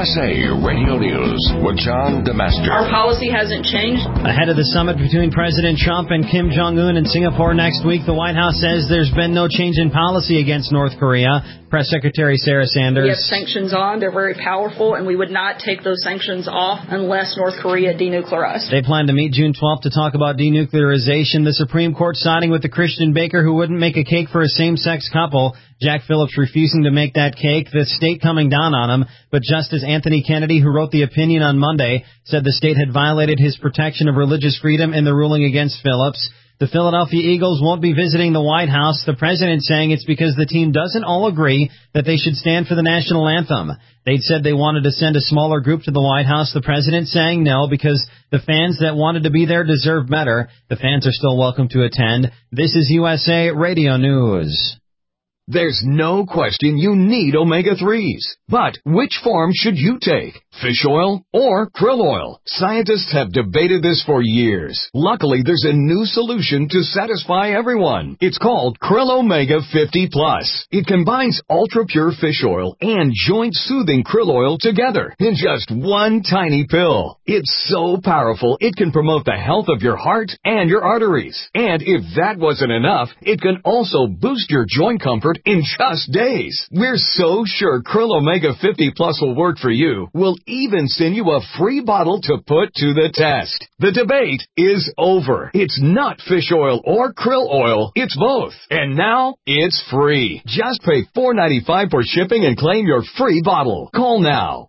USA Radio News with John DeMaster. Our policy hasn't changed. Ahead of the summit between President Trump and Kim Jong-un in Singapore next week, the White House says there's been no change in policy against North Korea. Press Secretary Sarah Sanders. We have sanctions on. They're very powerful, and we would not take those sanctions off unless North Korea denuclearized. They plan to meet June 12th to talk about denuclearization. The Supreme Court siding with the Christian baker who wouldn't make a cake for a same-sex couple. Jack Phillips refusing to make that cake, the state coming down on him. But Justice Anthony Kennedy, who wrote the opinion on Monday, said the state had violated his protection of religious freedom in the ruling against Phillips. The Philadelphia Eagles won't be visiting the White House, the president saying it's because the team doesn't all agree that they should stand for the national anthem. They'd said they wanted to send a smaller group to the White House, the president saying no because the fans that wanted to be there deserve better. The fans are still welcome to attend. This is USA Radio News. There's no question you need omega-3s. But which form should you take? Fish oil or krill oil? Scientists have debated this for years. Luckily, there's a new solution to satisfy everyone. It's called Krill Omega 50 Plus. It combines ultra-pure fish oil and joint-soothing krill oil together in just one tiny pill. It's so powerful, it can promote the health of your heart and your arteries. And if that wasn't enough, it can also boost your joint comfort in just days. We're so sure Krill Omega 50 Plus will work for you. We'll even send you a free bottle to put to the test. The debate is over. It's not fish oil or krill oil. It's both. And now it's free. Just pay $4.95 for shipping and claim your free bottle. Call now.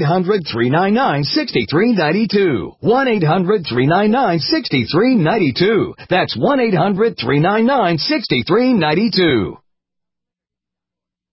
1-800-399-6392. 1-800-399-6392. That's 1-800-399-6392.